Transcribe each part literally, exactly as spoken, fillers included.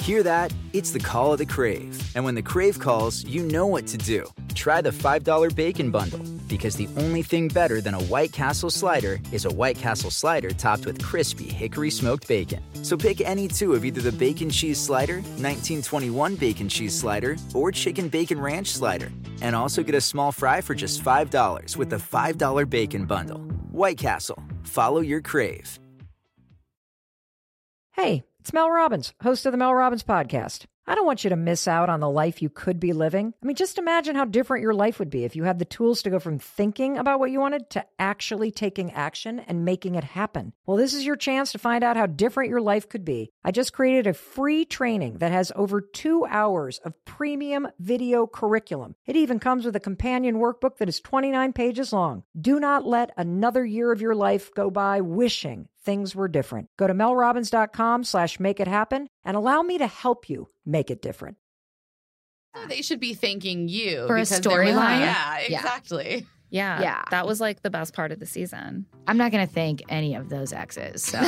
Hear that? It's the call of the Crave. And when the Crave calls, you know what to do. Try the five dollar Bacon Bundle, because the only thing better than a White Castle slider is a White Castle slider topped with crispy hickory smoked bacon. So pick any two of either the Bacon Cheese Slider, nineteen twenty-one Bacon Cheese Slider, or Chicken Bacon Ranch Slider. And also get a small fry for just five dollars with the five dollar Bacon Bundle. White Castle. Follow your Crave. Hey, it's Mel Robbins, host of the Mel Robbins Podcast. I don't want you to miss out on the life you could be living. I mean, just imagine how different your life would be if you had the tools to go from thinking about what you wanted to actually taking action and making it happen. Well, this is your chance to find out how different your life could be. I just created a free training that has over two hours of premium video curriculum. It even comes with a companion workbook that is twenty-nine pages long. Do not let another year of your life go by wishing things were different. Go to melrobbins.com slash make it happen and allow me to help you make it different. So they should be thanking you for a storyline. Yeah, exactly. Yeah. Yeah. That was like the best part of the season. I'm not going to thank any of those exes. So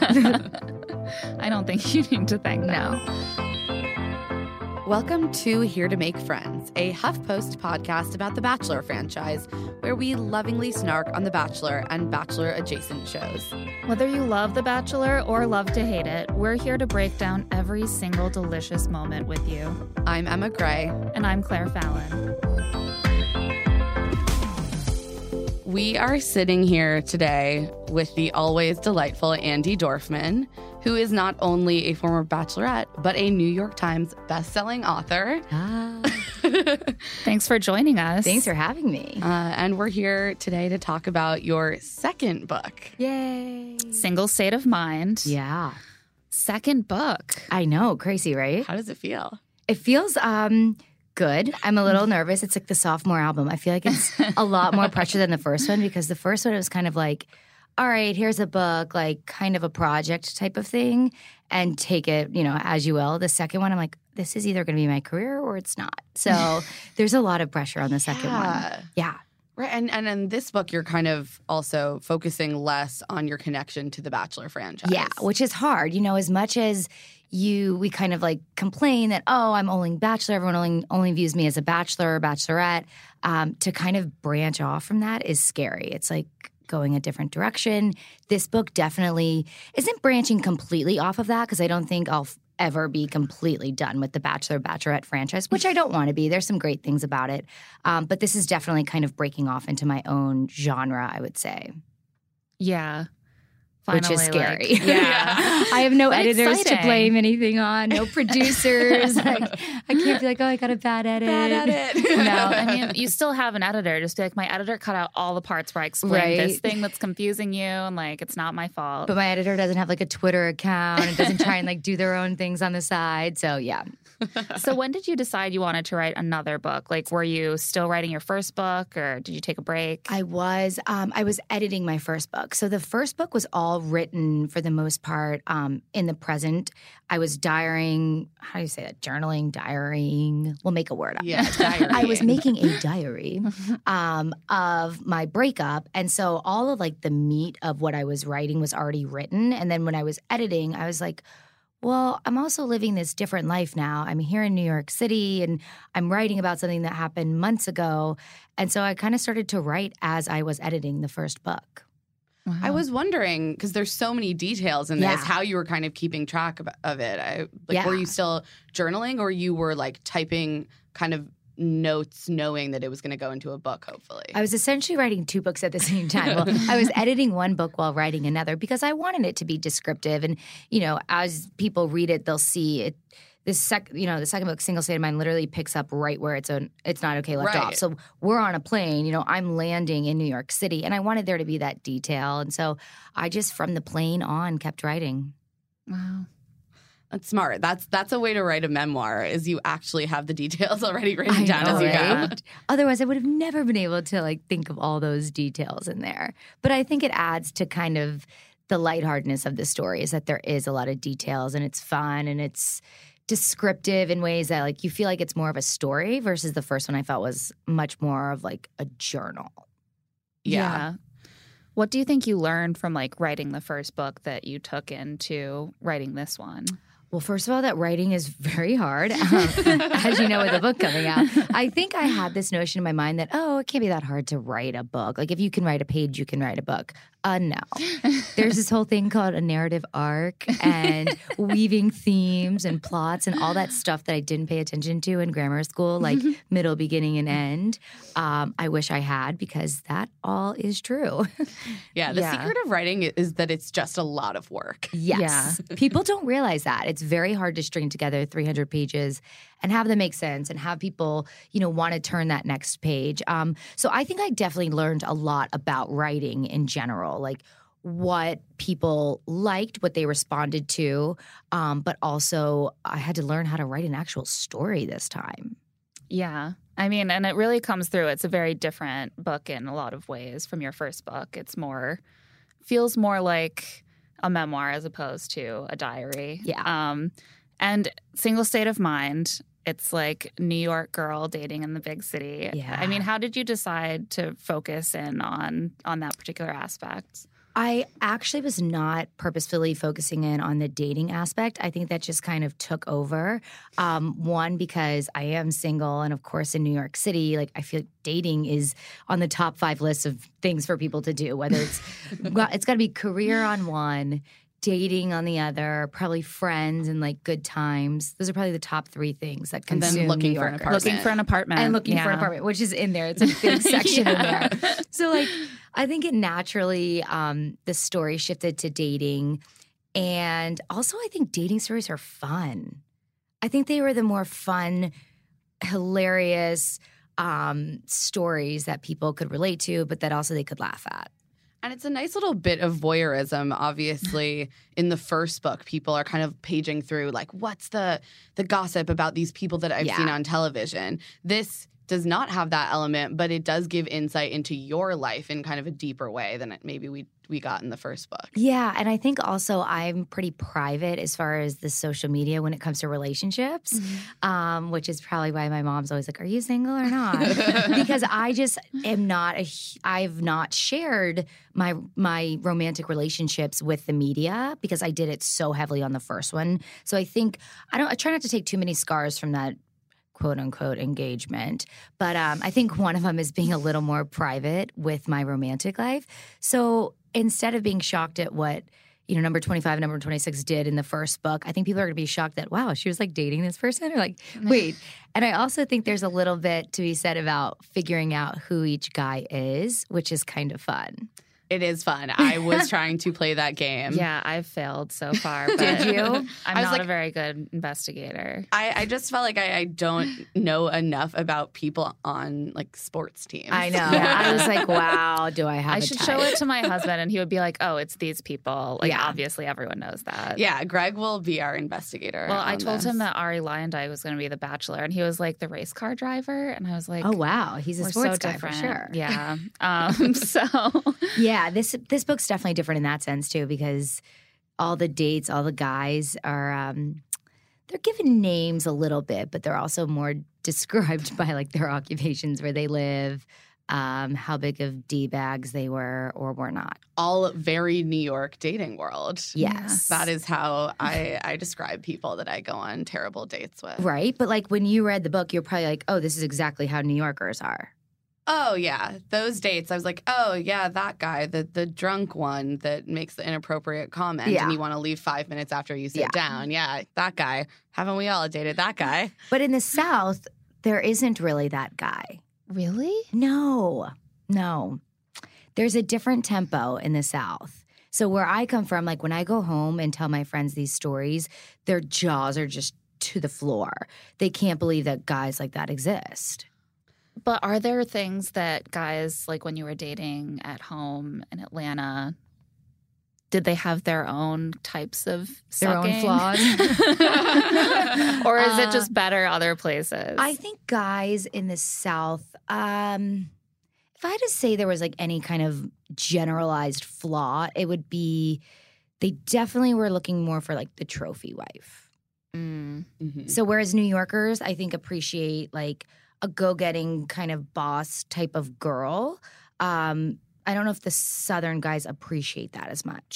I don't think you need to thank them. No. Welcome to Here to Make Friends, a HuffPost podcast about the Bachelor franchise, where we lovingly snark on The Bachelor and Bachelor-adjacent shows. Whether you love The Bachelor or love to hate it, we're here to break down every single delicious moment with you. I'm Emma Gray. And I'm Claire Fallon. We are sitting here today with the always delightful Andy Dorfman, who is not only a former Bachelorette, but a New York Times bestselling author. Ah. Thanks for joining us. Thanks for having me. Uh, and we're here today to talk about your second book. Yay. Single State of Mind. Yeah. Second book. I know. Crazy, right? How does it feel? It feels um good. I'm a little nervous. It's like the sophomore album. I feel like it's a lot more pressure than the first one, because the first one, it was kind of like, all right, here's a book, like kind of a project type of thing, and take it, you know, as you will. The second one, I'm like, this is either going to be my career or it's not. So there's a lot of pressure on the second Yeah. one. Yeah. Right. And, and in this book, you're kind of also focusing less on your connection to the Bachelor franchise. Yeah, which is hard. You know, as much as you, we kind of like complain that, oh, I'm only Bachelor, everyone only, only views me as a Bachelor or Bachelorette, um, to kind of branch off from that is scary. It's like going a different direction. This book definitely isn't branching completely off of that, because I don't think I'll f- ever be completely done with the Bachelor Bachelorette franchise, which I don't want to be. There's some great things about it. Um, but this is definitely kind of breaking off into my own genre, I would say. Yeah. Finally, which is scary. Like, yeah. I have no But editors exciting. to blame anything on, no producers. Like, I can't be like, oh, I got a bad edit. Bad edit. No, I mean, you still have an editor. Just be like, my editor cut out all the parts where I explained Right. this thing that's confusing you, and like, it's not my fault. But my editor doesn't have like a Twitter account and doesn't try and like do their own things on the side. So yeah. So when did you decide you wanted to write another book? Like, were you still writing your first book, or did you take a break? I was. Um, I was editing my first book. So the first book was all written for the most part um, in the present. I was diarying. How do you say that? Journaling, diarying. We'll make a word up. Yeah, diary. I was making a diary um, of my breakup. And so all of like the meat of what I was writing was already written. And then when I was editing, I was like, well, I'm also living this different life now. I'm here in New York City, and I'm writing about something that happened months ago. And so I kind of started to write as I was editing the first book. Wow. I was wondering, because there's so many details in this, Yeah. how you were kind of keeping track of, of it. I, like, Yeah. were you still journaling, or you were like typing kind of notes knowing that it was going to go into a book, hopefully? I was essentially writing two books at the same time. Well, I was editing one book while writing another because I wanted it to be descriptive. And, you know, as people read it, they'll see it. This sec, you know, the second book, Single State of Mind, literally picks up right where it's a, it's not okay left Right. off. So we're on a plane, you know, I'm landing in New York City, and I wanted there to be that detail. And so I just, from the plane on, kept writing. Wow. That's smart. That's that's a way to write a memoir, is you actually have the details already written I down know, as you right? go. Otherwise, I would have never been able to like think of all those details in there. But I think it adds to kind of the lightheartedness of the story, is that there is a lot of details, and it's fun, and it's descriptive in ways that like you feel like it's more of a story, versus the first one I felt was much more of like a journal. Yeah. What do you think you learned from like writing the first book that you took into writing this one? Well, first of all, that writing is very hard, um, as you know, with the book coming out. I think I had this notion in my mind that, oh, it can't be that hard to write a book. Like, if you can write a page, you can write a book. Uh, no. There's this whole thing called a narrative arc and weaving themes and plots and all that stuff that I didn't pay attention to in grammar school, like middle, beginning, and end. Um, I wish I had, because that all is true. Yeah, the Yeah. secret of writing is that it's just a lot of work. Yes. People don't realize that. It's very hard to string together three hundred pages and have them make sense and have people, you know, want to turn that next page. Um, so I think I definitely learned a lot about writing in general, like what people liked, what they responded to, um, but also I had to learn how to write an actual story this time. Yeah. I mean, and it really comes through. It's a very different book in a lot of ways from your first book. It's more, feels more like a memoir as opposed to a diary. Yeah. Um, and Single State of Mind, it's like New York girl dating in the big city. Yeah. I mean, how did you decide to focus in on on that particular aspect? I actually was not purposefully focusing in on the dating aspect. I think that just kind of took over. Um, one, because I am single, and of course in New York City, like I feel like dating is on the top five lists of things for people to do, whether it's it's got to be career on one, dating on the other, probably friends and like good times. Those are probably the top three things that And consume then looking New for an Yorkers. apartment. Looking for an apartment. And looking for an Yeah. apartment, which is in there. It's a big section Yeah. in there. So, like, I think it naturally, um, the story shifted to dating. And also, I think dating stories are fun. I think they were the more fun, hilarious um, stories that people could relate to, but that also they could laugh at. And it's a nice little bit of voyeurism. Obviously, in the first book, people are kind of paging through, like, what's the the gossip about these people that I've Yeah. seen on television? This does not have that element, but it does give insight into your life in kind of a deeper way than it maybe we we got in the first book. Yeah, and I think also I'm pretty private as far as the social media when it comes to relationships, Mm-hmm. um, which is probably why my mom's always like, "Are you single or not?" Because I just am not. A, I've not shared my my romantic relationships with the media because I did it so heavily on the first one. So I think I don't. I try not to take too many scars from that quote unquote engagement. But um, I think one of them is being a little more private with my romantic life. So instead of being shocked at what, you know, number twenty-five and number twenty-six did in the first book, I think people are going to be shocked that, wow, she was like dating this person, or like, wait. And I also think there's a little bit to be said about figuring out who each guy is, which is kind of fun. It is fun. I was trying to play that game. Yeah, I've failed so far. But Did you? I'm I was not like- a very good investigator. I, I just felt like I, I don't know enough about people on like sports teams. I know. Yeah. I was like, wow, do I have I a should type? show it to my husband, and he would be like, "Oh, it's these people." Like, Yeah. obviously, everyone knows that. Yeah, Greg will be our investigator. Well, I on told this. him that Ari Lyondike was going to be the Bachelor, and he was like the race car driver, and I was like, Oh, wow. He's a we're sports so guy different." for sure. Yeah. Um, so Yeah, this this book's definitely different in that sense too, because all the dates, all the guys are um, they're given names a little bit, but they're also more described by like their occupations, where they live, um, how big of D bags they were or were not. all very New York dating world. Yes, That is how I, I describe people that I go on terrible dates with. right. But like when you read the book, you're probably like, oh, this is exactly how New Yorkers are. Oh, yeah. Those dates, I was like, oh, yeah, that guy, the the drunk one that makes the inappropriate comment Yeah. and you want to leave five minutes after you sit Yeah. down. Yeah, that guy. Haven't we all dated that guy? But in the South, there isn't really that guy. really, No, no. There's a different tempo in the South. So where I come from, like when I go home and tell my friends these stories, their jaws are just to the floor. They can't believe that guys like that exist. but are there things that guys like when you were dating at home in Atlanta? Did they have their own types of Their own sucking? flaws? Or is Uh, it just better other places? I think guys in the South, um, if I had to say there was like any kind of generalized flaw, it would be they definitely were looking more for like the trophy wife. Mm. Mhm. So whereas New Yorkers, I think, appreciate like a go-getting kind of boss type of girl, um, I don't know if the Southern guys appreciate that as much.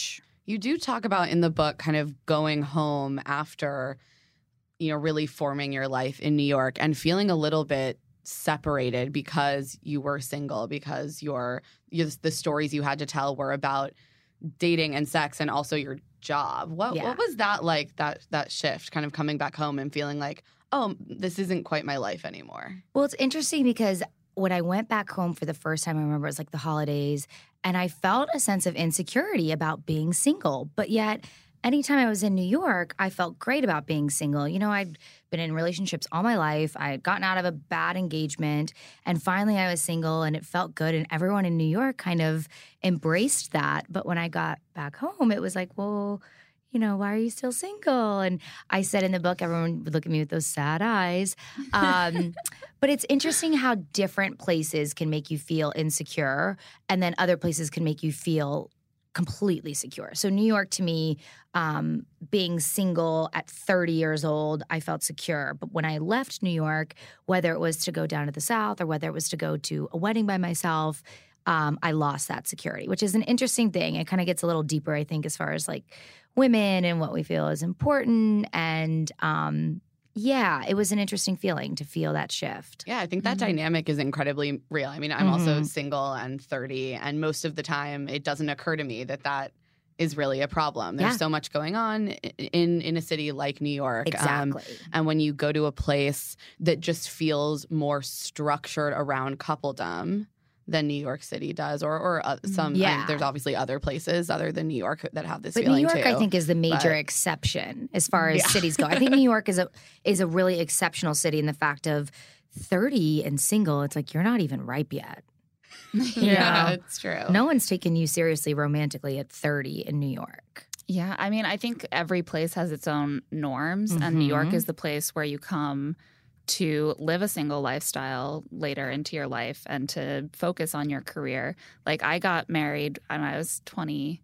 You do talk about in the book kind of going home after, you know, really forming your life in New York and feeling a little bit separated because you were single, because your, your the stories you had to tell were about dating and sex and also your job. What Yeah. what was that like, that that shift, kind of coming back home and feeling like, oh, this isn't quite my life anymore? Well, it's interesting because when I went back home for the first time, I remember it was like the holidays, and I felt a sense of insecurity about being single. But yet, anytime I was in New York, I felt great about being single. You know, I'd been in relationships all my life. I had gotten out of a bad engagement, and finally I was single, and it felt good. And everyone in New York kind of embraced that. But when I got back home, it was like, well, you know, why are you still single? And I said in the book, everyone would look at me with those sad eyes. Um, but it's interesting how different places can make you feel insecure, and then other places can make you feel completely secure. So New York, to me, um, being single at thirty years old, I felt secure. But when I left New York, whether it was to go down to the South or whether it was to go to a wedding by myself, um, I lost that security, which is an interesting thing. It kind of gets a little deeper, I think, as far as like women and what we feel is important. And um, yeah, it was an interesting feeling to feel that shift. Yeah, I think that Mm-hmm. dynamic is incredibly real. I mean, I'm Mm-hmm. also single and thirty, and most of the time it doesn't occur to me that that is really a problem. There's Yeah. so much going on in in a city like New York. Um, Exactly. and when you go to a place that just feels more structured around coupledom than New York City does, or or uh, some. I- Yeah. there's obviously other places other than New York that have this But New feeling York, too. I think, is the major But- exception as far as Yeah. cities go. I think New York is a is a really exceptional city in the fact of thirty and single. It's like you're not even ripe yet. yeah, know. it's true. No one's taking you seriously romantically at thirty in New York. Yeah, I mean, I think every place has its own norms, and New York Mhm. is the place where you come to live a single lifestyle later into your life and to focus on your career. Like, I got married when I was twenty-eight.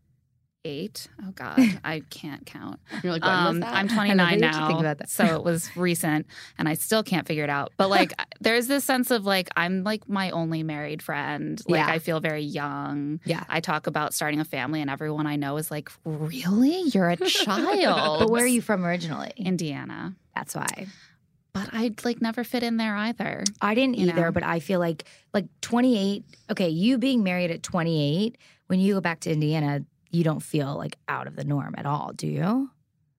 Oh, God, I can't count. You're like, when was Um, that? I'm I twenty-nine love that you now, think about that. so it was recent, and I still can't figure it out. But like, there's this sense of like I'm like my only married friend. Like, Yeah. I feel very young. Yeah. I talk about starting a family, and everyone I know is like, "Really? You're a child?" But where are you from originally? Indiana. That's why. But I'd like never fit in there either. I didn't You either, know? but I feel like like twenty-eight. Okay, you being married at twenty-eight, when you go back to Indiana, you don't feel like out of the norm at all, do you?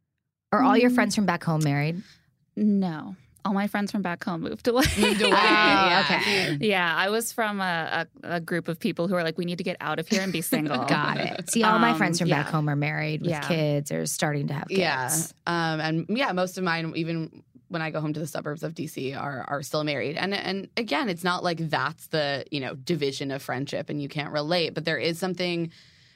Are all your Mm. friends from back home married? No, all my friends from back home moved away. Moved away. Oh, yeah. okay. Yeah, I was from a, a, a group of people who are like, we need to get out of here and be single. Got it. See, all my Um, friends from back yeah. home are married with Yeah. kids or starting to have kids. Yeah. Um, and yeah, most of mine, even when I go home to the suburbs of D C, are are still married. And and again, it's not like that's the, you know, division of friendship and you can't relate, but there is something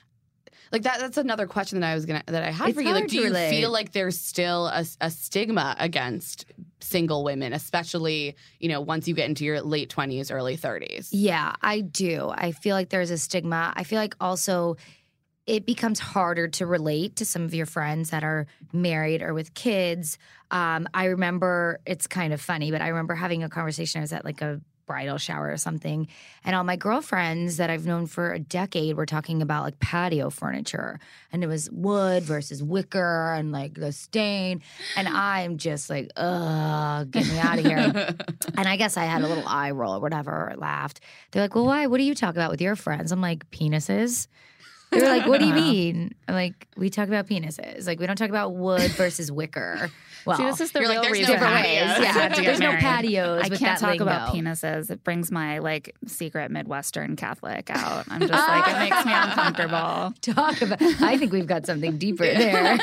like that. That's another question that I was gonna that I had It's for you. Like, hard do to you relate. feel like there's still a, a stigma against single women, especially, you know, once you get into your late twenties, early thirties? Yeah, I do. I feel like there's a stigma. I feel like also it becomes harder to relate to some of your friends that are married or with kids. Um, I remember, it's kind of funny, but I remember having a conversation. I was at like a bridal shower or something, and all my girlfriends that I've known for a decade were talking about like patio furniture, and it was wood versus wicker and like the stain, and I'm just like, ugh, get me out of here. And I guess I had a little eye roll or whatever, or laughed. They're like, well, why? What do you talk about with your friends? I'm like, penises. They're like, what do you mean? I'm like, we talk about penises. Like, we don't talk about wood versus wicker. Well, See, this is the You're like, real there's no reason different I ways. had Yeah, to get there's no married. patios I with can't that talk about lingo. penises. It brings my like secret Midwestern Catholic out. I'm just like, it makes me uncomfortable. talk about. I think we've got something deeper there.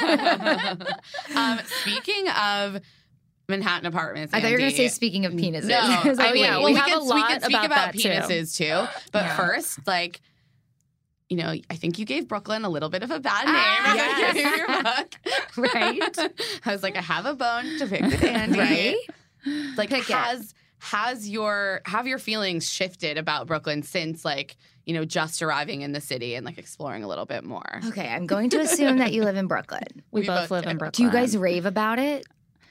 um, speaking of Manhattan apartments, I thought you were going to say, Andy, speaking of penises. No, I was like, I wait, mean, yeah, well, we we, have can, a we lot can speak about about that, too. penises too. But Yeah. first, like, you know, I think you gave Brooklyn a little bit of a bad name Ah, at the beginning of yes. your book. Right. I was like, I have a bone to pick with Andy. Right? Like, Pick it. has has your have your feelings shifted about Brooklyn since, like, you know, just arriving in the city and like exploring a little bit more? Okay, I'm going to assume that you live in Brooklyn. We, We both both live do. in Brooklyn. Do you guys rave about it?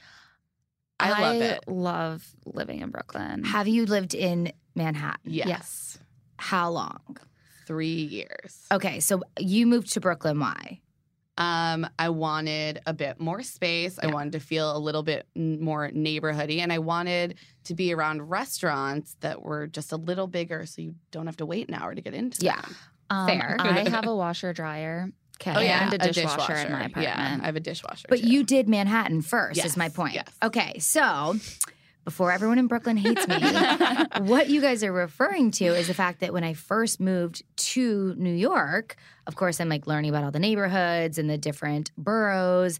I love it. love living in Brooklyn. Have you lived in Manhattan? Yes. Yes. How long? three years. Okay, so you moved to Brooklyn. Why? Um, I wanted a bit more space. Yeah. I wanted to feel a little bit more neighborhoody, and I wanted to be around restaurants that were just a little bigger, so you don't have to wait an hour to get into yeah. them. Um, Fair. I have a washer dryer. Okay. Oh, yeah. And a dishwasher, a dishwasher in my apartment. Yeah, I have a dishwasher. But too. you did Manhattan first, yes. is my point. Yes. Okay, so before everyone in Brooklyn hates me, what you guys are referring to is the fact that when I first moved to New York, of course, I'm like learning about all the neighborhoods and the different boroughs,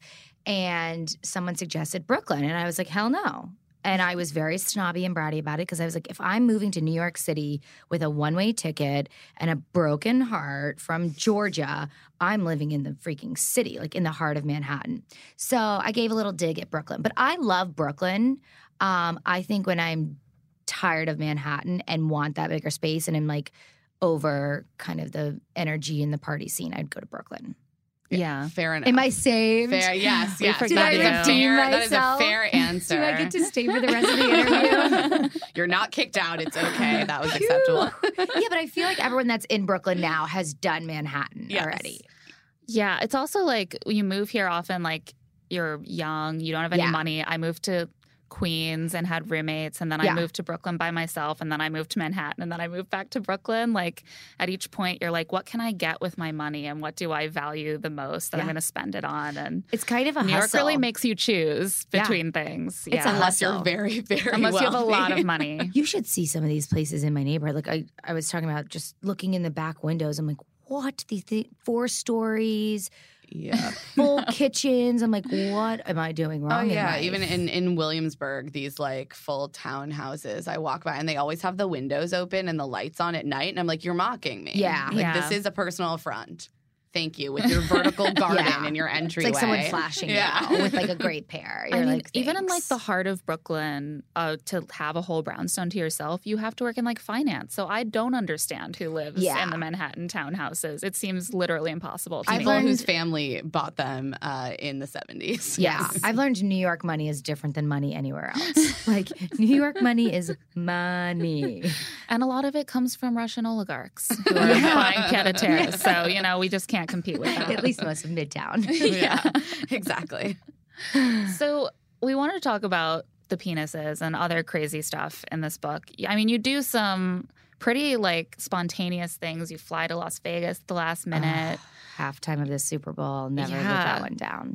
and someone suggested Brooklyn, and I was like, hell no. And I was very snobby and bratty about it because I was like, if I'm moving to New York City with a one-way ticket and a broken heart from Georgia, I'm living in the freaking city, like in the heart of Manhattan. So I gave a little dig at Brooklyn. But I love Brooklyn. Um, I think when I'm tired of Manhattan and want that bigger space and I'm like over kind of the energy in the party scene, I'd go to Brooklyn. Yeah. Fair enough. Am I saved? Fair, yes, yes. Did That I is a redeem fair, that is a myself? fair answer. Do I get to stay for the rest of the interview? You're not kicked out. It's okay. That was acceptable. Yeah, but I feel like everyone that's in Brooklyn now has done Manhattan Yes. already. Yeah, it's also like you move here often, like you're young, you don't have any Yeah. money. I moved to Queens and had roommates, and then Yeah. I moved to Brooklyn by myself, and then I moved to Manhattan, and then I moved back to Brooklyn. Like at each point, you're like, what can I get with my money, and what do I value the most that Yeah. I'm going to spend it on? And It's kind of a New York hustle. really makes you choose Yeah. between things. It's yeah. a Unless you're hustle. very, very Unless you have a wealthy. lot of money. You should see some of these places in my neighborhood. Like I, I was talking about just looking in the back windows. I'm like, what? These th- four stories, Yeah. full kitchens. I'm like, what am I doing wrong? Oh in yeah, life? even in in Williamsburg, these like full townhouses. I walk by and they always have the windows open and the lights on at night, and I'm like, you're mocking me. Yeah. like Yeah. this is a personal affront. Thank you with your vertical garden Yeah. and your It's entryway. like someone flashing Yeah. you with like a great pair. You're I mean, like, even in like thanks. the heart of Brooklyn, uh, to have a whole brownstone to yourself, you have to work in like finance. So I don't understand who lives Yeah. in the Manhattan townhouses. It seems literally impossible to I've me. People learned- whose family bought them uh, in the seventies. Yeah, I've learned New York money is different than money anywhere else. Like New York money is money. And a lot of it comes from Russian oligarchs who are buying pied à terre. So, you know, we just can't compete with that. At least most of Midtown. yeah, exactly. So we wanted to talk about the penises and other crazy stuff in this book. I mean, you do some pretty like spontaneous things. You fly to Las Vegas at the last minute. Halftime of the Super Bowl, never live Yeah. that one down.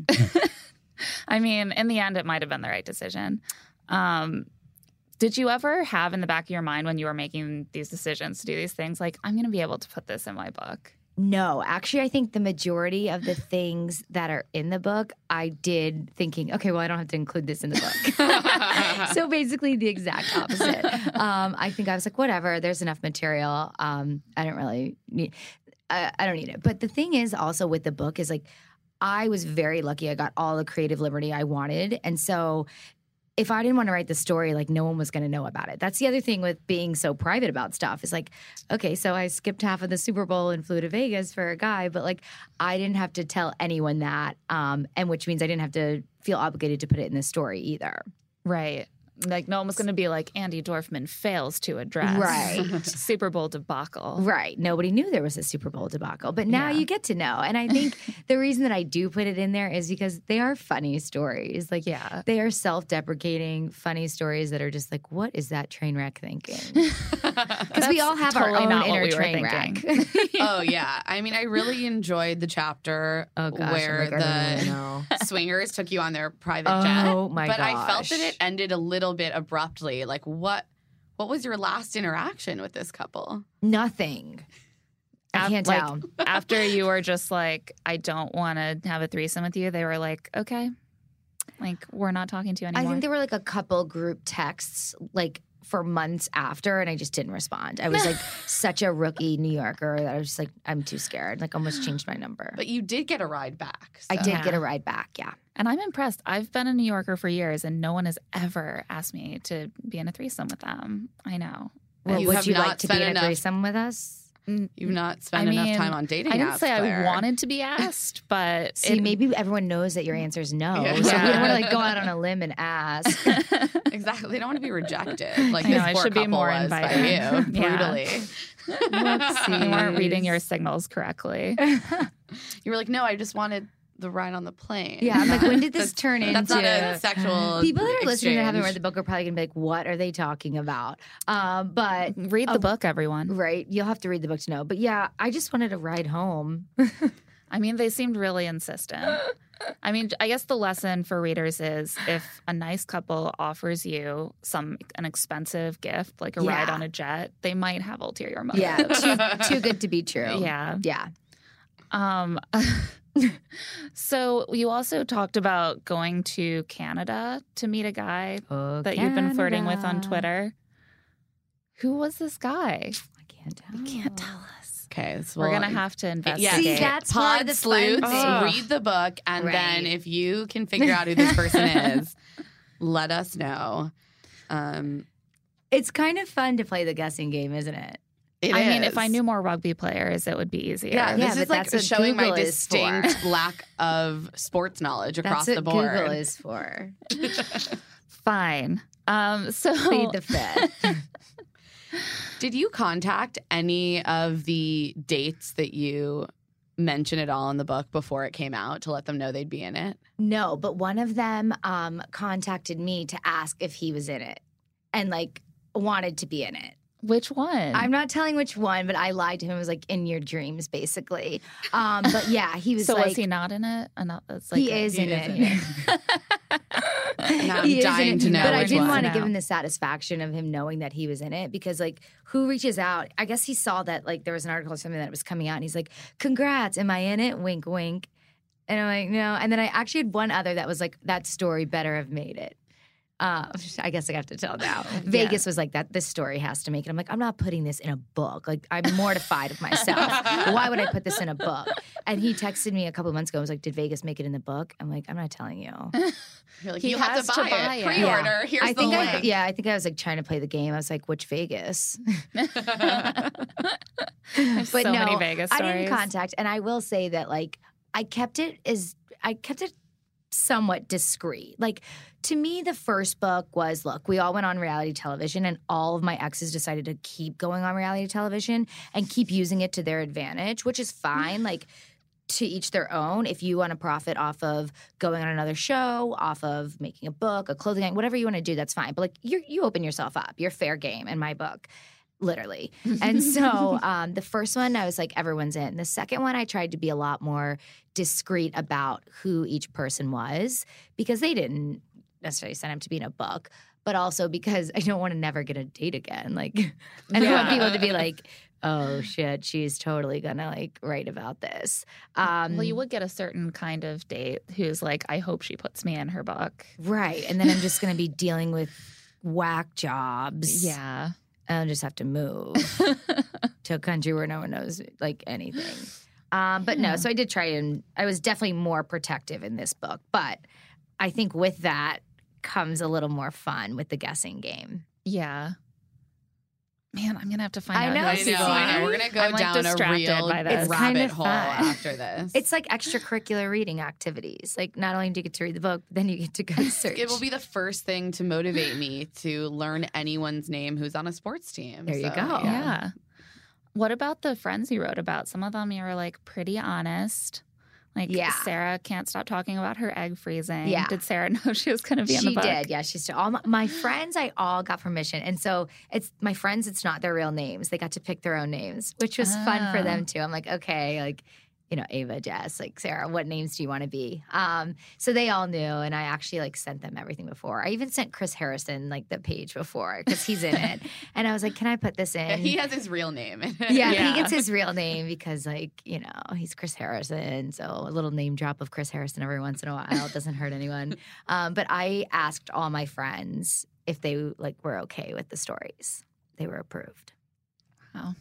I mean, in the end, it might have been the right decision. Um, did you ever have in the back of your mind when you were making these decisions to do these things, like, I'm going to be able to put this in my book? No, actually, I think the majority of the things that are in the book, I did thinking, okay, well, I don't have to include this in the book. So basically the exact opposite. Um, I think I was like, whatever, there's enough material. Um, I don't really need, I, I don't need it. But the thing is also with the book is like, I was very lucky. I got all the creative liberty I wanted. And so if I didn't want to write the story, like no one was going to know about it. That's the other thing with being so private about stuff is like, okay, so I skipped half of the Super Bowl and flew to Vegas for a guy, but like I didn't have to tell anyone that, um, and which means I didn't have to feel obligated to put it in the story either. Right. Like, no one was going to be like, Andy Dorfman fails to address Right. Super Bowl debacle. Right. Nobody knew there was a Super Bowl debacle, but now Yeah. you get to know. And I think the reason that I do put it in there is because they are funny stories. Like, Yeah. they are self-deprecating, funny stories that are just like, what is that train wreck thinking? Because we all have totally our own not what inner we were train thinking. wreck. Oh yeah, I mean, I really enjoyed the chapter Oh gosh, where I'm like, I don't the really know. swingers took you on their private Oh, jet. my but I felt gosh. that it ended a little bit abruptly. Like, what? What was your last interaction with this couple? Nothing. I Af- can't like, tell. After you were just like, I don't want to have a threesome with you, they were like, okay, like, we're not talking to you I anymore. think there were like a couple group texts like for months after, and I just didn't respond. I was like such a rookie New Yorker that I was just like, I'm too scared. Like almost changed my number. But you did get a ride back. I so- did Yeah. get a ride back, yeah. And I'm impressed. I've been a New Yorker for years, and no one has ever asked me to be in a threesome with them. I know. Well, You would have you not like to be spent in a enough- threesome with us? You've not spent I mean, enough time on dating I didn't apps, say Claire. I wanted to be asked, but See, it, maybe everyone knows that your answer is no. Yeah. So we Yeah. don't want to like go out on a limb and ask. Exactly. They don't want to be rejected. Like I know, this I poor should be couple more was by inviting. you, Yeah. brutally. you weren't reading your signals correctly. You were like, no, I just wanted the ride on the plane. Yeah, I'm like, when did this That's- turn into? That's not a sexual People that are listening that haven't exchange. read the book are probably gonna be like, "What are they talking about?" Um, but Read the Uh, book, everyone. right, you'll have to read the book to know. But yeah, I just wanted to ride home. I mean, they seemed really insistent. I mean, I guess the lesson for readers is if a nice couple offers you some an expensive gift, like a ride Yeah. on a jet, they might have ulterior motives. Yeah, too, too good to be true. Yeah. yeah. Um, so you also talked about going to Canada to meet a guy Oh, that you've been flirting with on Canada. Twitter. Who was this guy? I can't tell. Can't tell us. Okay, so We're well, gonna have to investigate. Yeah, See, that's part of Pod the sleuths. fun thing. Read the book, and Right. then if you can figure out who this person is, let us know. Um, It's kind of fun to play the guessing game, isn't it? it I mean, if I is. knew more rugby players, it would be easier. Yeah, Yeah, this but is like that's what showing Google my is for. distinct lack of sports knowledge across That's the what board. Google is for. Fine. Um, so Plead the fifth. Did you contact any of the dates that you mention at all in the book before it came out to let them know they'd be in it? No, but one of them um, contacted me to ask if he was in it and like wanted to be in it. which one? I'm not telling which one, but I lied to him. It was like in your dreams, basically. Um, but yeah, he was so like, was he not in it? Uh, not, that's like he a- is in he it. is in Now I'm He is in dying it. to know But I which didn't one. want to No. give him the satisfaction of him knowing that he was in it because, like, who reaches out? I guess he saw that, like, there was an article or something that was coming out, and he's like, "Congrats, am I in it?" Wink, wink. And I'm like, no. And then I actually had one other that was like, that story better have made it. Uh, I guess I have to tell now. Vegas was like that. This story has to make it. I'm like, I'm not putting this in a book. Like, I'm mortified of myself. Why would I put this in a book? And he texted me a couple of months ago. I was like, did Vegas make it in the book? I'm like, I'm not telling you. You're like, He you have has to to buy, buy it. it. Pre-order. Yeah. Here's I the think link. I, yeah, I think I was like trying to play the game. I was like, which Vegas? There's But so no, many Vegas I stories. didn't contact, and I will say that like I kept it as I kept it somewhat discreet. Like to me, the first book was look, we all went on reality television, and all of my exes decided to keep going on reality television and keep using it to their advantage, which is fine. Like. To each their own. If you want to profit off of going on another show, off of making a book, a clothing line, whatever you want to do, that's fine. But like you, you open yourself up. You're fair game in my book, literally. And so um, the first one, I was like, everyone's in. The second one, I tried to be a lot more discreet about who each person was because they didn't necessarily sign up to be in a book. But also because I don't want to never get a date again. Like, I don't want Yeah. people to be like, oh shit, she's totally gonna like write about this. Um, Well, you would get a certain kind of date who's like, I hope she puts me in her book. right, and then I'm just gonna be dealing with whack jobs. Yeah. and I'll just have to move to a country where no one knows like anything. Um, but no, so I did try and I was definitely more protective in this book. But I think with that comes a little more fun with the guessing game. Yeah. Man, I'm going to have to find I out. know, who I else know, is I in know. it. We're gonna go I'm, like, down a distracted real by this. It's rabbit kind of hole fun. after this. It's like extracurricular reading activities. Like not only do you get to read the book, but then you get to go search. It will be the first thing to motivate me to learn anyone's name who's on a sports team. There you So, go. Yeah. What about the friends you wrote about? Some of them you were like pretty honest. Like Yeah. Sarah can't stop talking about her egg freezing. Yeah. Did Sarah know she was going to be in She the book? did, yeah. She's all my, my friends. I all got permission, and so it's my friends. It's not their real names. They got to pick their own names, which was fun for Ah. them too. I'm like, okay, like you know, Ava, Jess, like Sarah. What names do you want to be? Um, so they all knew, and I actually like sent them everything before. I even sent Chris Harrison like the page before because he's in it, and I was like, can I put this in? Yeah, he has his real name. Yeah, Yeah. he gets his real name because, like, you know, he's Chris Harrison. So a little name drop of Chris Harrison every once in a while doesn't hurt anyone. Um, but I asked all my friends if they like were okay with the stories. They were approved. Wow.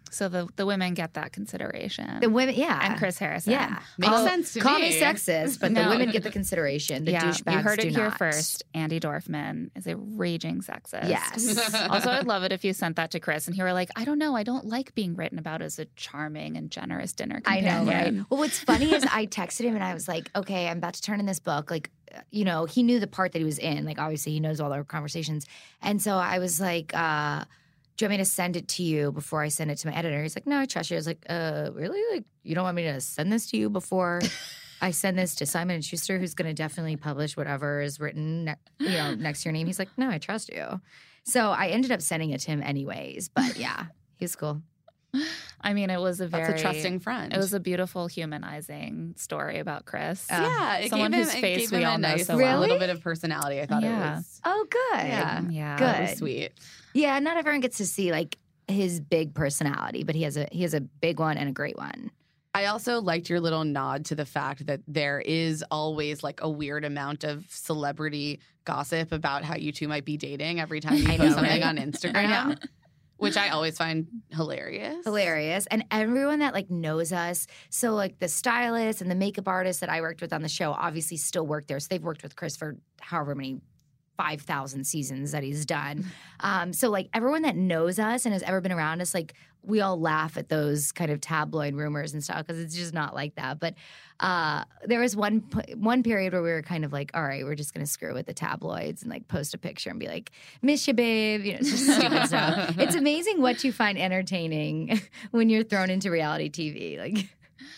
So the, the women get that consideration. The women, yeah. And Chris Harrison. Yeah. Makes Call, sense to call me. me sexist, but the No. women get the consideration. The yeah, douchebags you heard it do here not. first. Andy Dorfman is a raging sexist. Yes. Also, I'd love it if you sent that to Chris and he were like, I don't know, I don't like being written about as a charming and generous dinner I companion. know, right? Well, what's funny is I texted him and I was like, okay, I'm about to turn in this book. Like, you know, he knew the part that he was in. Like, obviously, he knows all our conversations. And so I was like, uh, do you want me to send it to you before I send it to my editor? He's like, no, I trust you. I was like, uh, really? Like, you don't want me to send this to you before I send this to Simon and Schuster, who's going to definitely publish whatever is written, ne- you know, next to your name? He's like, no, I trust you. So I ended up sending it to him anyways. But yeah, he was cool. I mean, it was a very That's a trusting friend. It was a beautiful humanizing story about Chris. Uh, yeah, it someone gave whose him, face it gave we him all a know nice so well. little Really? bit of personality. I thought Yeah. it was Oh, good. Yeah. Yeah. Good. it was sweet. Yeah, not everyone gets to see like his big personality, but he has a he has a big one and a great one. I also liked your little nod to the fact that there is always like a weird amount of celebrity gossip about how you two might be dating every time you I post know, something right? on Instagram, which I always find hilarious. Hilarious. And everyone that like knows us, so like the stylist and the makeup artist that I worked with on the show obviously still work there. So they've worked with Chris for however many five thousand seasons that he's done. Um, so like everyone that knows us and has ever been around us, like we all laugh at those kind of tabloid rumors and stuff because it's just not like that. But uh, there was one p- one period where we were kind of like, all right, we're just going to screw with the tabloids and like post a picture and be like, miss you, babe. You know, it's just stupid stuff. It's amazing what you find entertaining when you're thrown into reality T V. Like,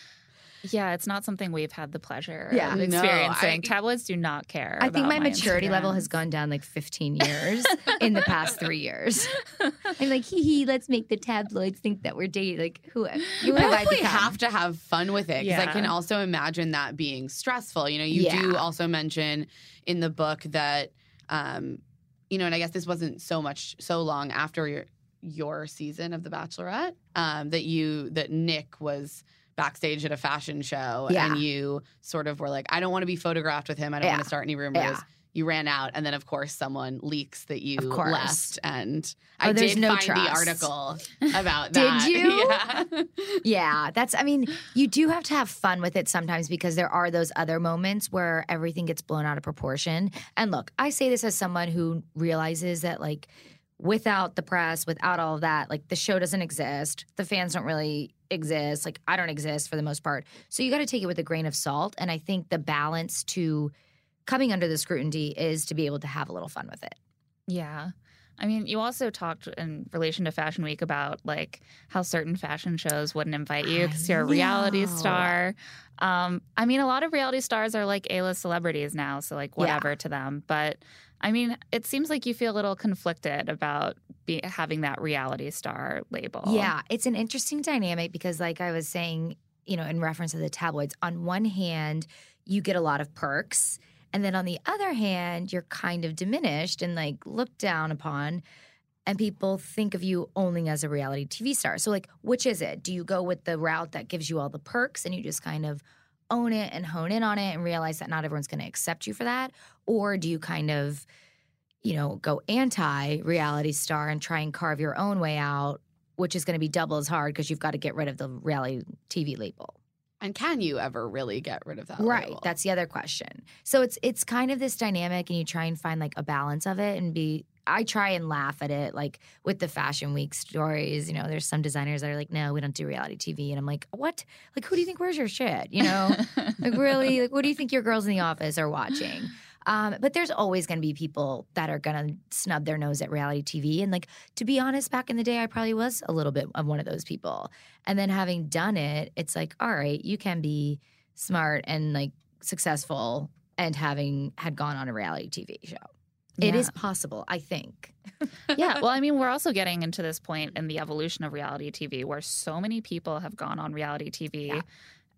Yeah, it's not something we've had the pleasure Yeah. of No, experiencing. I- Tabloids do not care. I think about my maturity level Instagrams. has gone down like fifteen years in the past three years. I'm like, hee hee, let's make the tabloids think that we're dating. Like, who, who You have I definitely become? have to have fun with it because I Yeah. can also imagine that being stressful. You know, you Yeah. do also mention in the book that, um, you know, and I guess this wasn't so much so long after your your season of The Bachelorette um, that you that Nick was backstage at a fashion show Yeah. and you sort of were like, I don't want to be photographed with him. I don't Yeah. want to start any rumors. Yeah. You ran out, and then of course someone leaks that you Of course. left, and Oh, I there's did no find trust. the article about Did that. you? Yeah. Yeah, that's, I mean, you do have to have fun with it sometimes because there are those other moments where everything gets blown out of proportion. And look, I say this as someone who realizes that, like, without the press, without all of that, like, the show doesn't exist. The fans don't really exist. Like, I don't exist for the most part. So you got to take it with a grain of salt. And I think the balance to coming under the scrutiny is to be able to have a little fun with it. Yeah. I mean, you also talked in relation to Fashion Week about like how certain fashion shows wouldn't invite you I because you're a reality know. star. Um, I mean, a lot of reality stars are like A-list celebrities now, so like whatever to them. But I mean, it seems like you feel a little conflicted about be, having that reality star label. Yeah, it's an interesting dynamic because, like I was saying, you know, in reference to the tabloids, on one hand, you get a lot of perks. And then on the other hand, you're kind of diminished and like looked down upon. And people think of you only as a reality T V star. So, like, which is it? Do you go with the route that gives you all the perks and you just kind of own it and hone in on it and realize that not everyone's going to accept you for that? Or do you kind of, you know, go anti-reality star and try and carve your own way out, which is going to be double as hard because you've got to get rid of the reality T V label? And can you ever really get rid of that? Right. label? That's the other question. So it's it's kind of this dynamic, and you try and find like a balance of it and be. I try and laugh at it, like with the Fashion Week stories. You know, there's some designers that are like, "No, we don't do reality T V," and I'm like, "What? Like, who do you think wears your shit? You know, like really? Like, what do you think your girls in the office are watching?" Um, but there's always going to be people that are going to snub their nose at reality T V. And like, to be honest, back in the day, I probably was a little bit of one of those people. And then having done it, it's like, all right, you can be smart and like successful and having had gone on a reality T V show. It Yeah. is possible, I think. Yeah. Well, I mean, we're also getting into this point in the evolution of reality T V where so many people have gone on reality T V Yeah.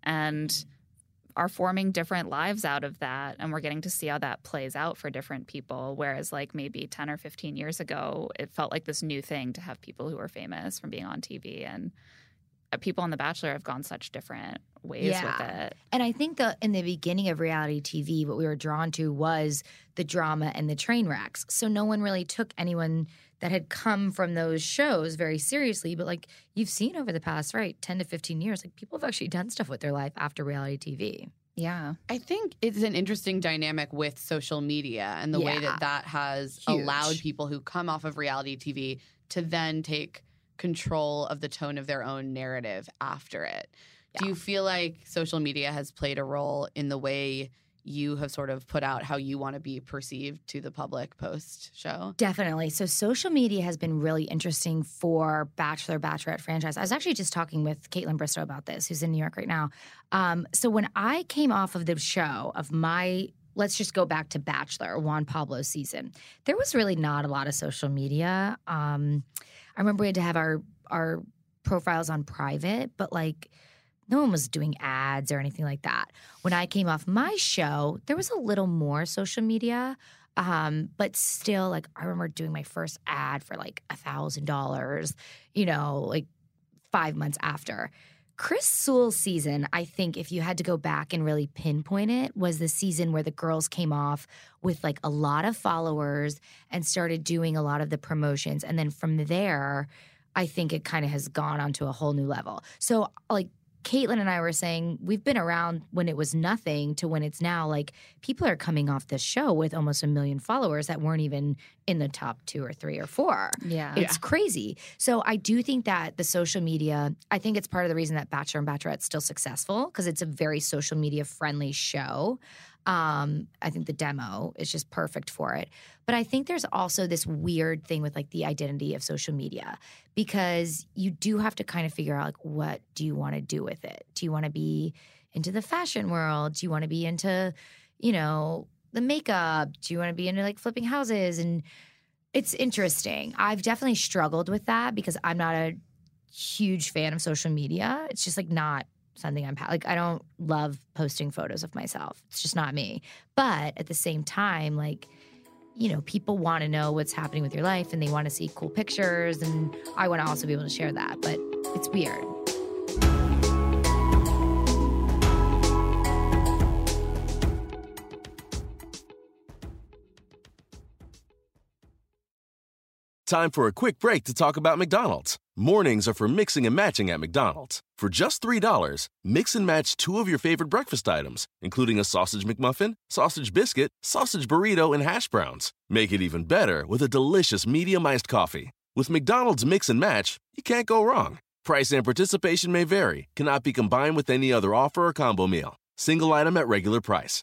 and are forming different lives out of that. And we're getting to see how that plays out for different people. Whereas, like, maybe ten or fifteen years ago, it felt like this new thing to have people who were famous from being on T V. And people on The Bachelor have gone such different ways Yeah. with it. And I think uh, in the beginning of reality T V, what we were drawn to was the drama and the train wrecks. So no one really took anyone that had come from those shows very seriously. But like you've seen over the past, right, ten to fifteen years, like people have actually done stuff with their life after reality T V. Yeah. I think it's an interesting dynamic with social media and the way Yeah. that that has Huge. allowed people who come off of reality T V to then take control of the tone of their own narrative after it. Do you feel like social media has played a role in the way you have sort of put out how you want to be perceived to the public post-show? Definitely. So social media has been really interesting for Bachelor, Bachelorette franchise. I was actually just talking with Caitlin Bristow about this, who's in New York right now. Um, so when I came off of the show of my, let's just go back to Bachelor, Juan Pablo season, there was really not a lot of social media. Um, I remember we had to have our our profiles on private, but like no one was doing ads or anything like that. When I came off my show, there was a little more social media. Um, but still, like, I remember doing my first ad for like a thousand dollars, you know, like five months after. Chris Sewell's season, I think if you had to go back and really pinpoint it, was the season where the girls came off with like a lot of followers and started doing a lot of the promotions. And then from there, I think it kind of has gone onto a whole new level. So like, Caitlin and I were saying we've been around when it was nothing to when it's now like people are coming off this show with almost a million followers that weren't even in the top two or three or four. Yeah. It's crazy. So I do think that the social media, I think it's part of the reason that Bachelor and Bachelorette's still successful because it's a very social media friendly show. Um, I think the demo is just perfect for it. But I think there's also this weird thing with like the identity of social media because you do have to kind of figure out like what do you want to do with it? Do you want to be into the fashion world? Do you want to be into, you know, the makeup? Do you want to be into like flipping houses? And it's interesting. I've definitely struggled with that because I'm not a huge fan of social media. It's just like not something I'm like I don't love posting photos of myself. It's just not me. But at the same time, like, you know, people want to know what's happening with your life and they want to see cool pictures and I want to also be able to share that. But it's weird. Time for a quick break to talk about McDonald's. Mornings are for mixing and matching at McDonald's. For just three dollars, mix and match two of your favorite breakfast items, including a sausage McMuffin, sausage biscuit, sausage burrito, and hash browns. Make it even better with a delicious medium iced coffee. With McDonald's Mix and Match, you can't go wrong. Price and participation may vary, cannot be combined with any other offer or combo meal. Single item at regular price.